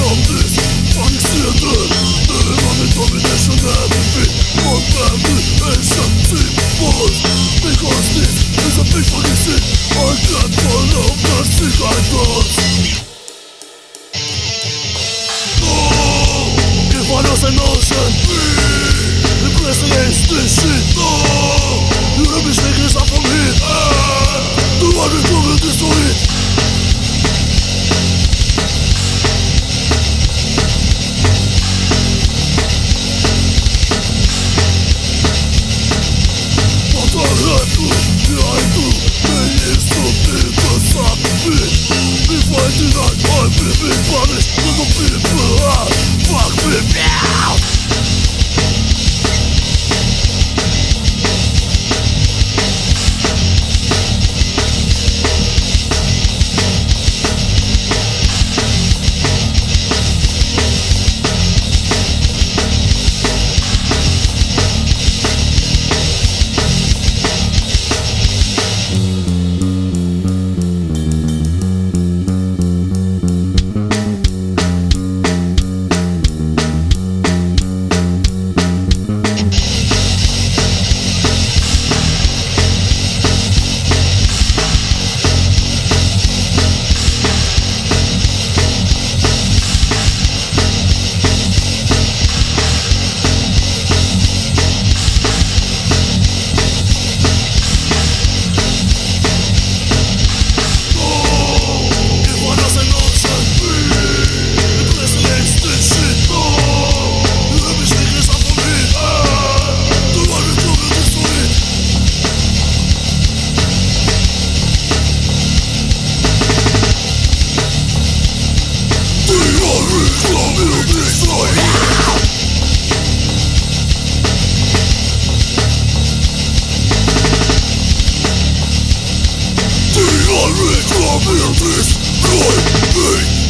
Emotion, the pressing is this shit. You let me shake this up from here. The one who's going to destroy it. What I had to, yeah I do. There is something to stop me. If I deny, I will be punished. With the people out, fuck me now. Destroy me.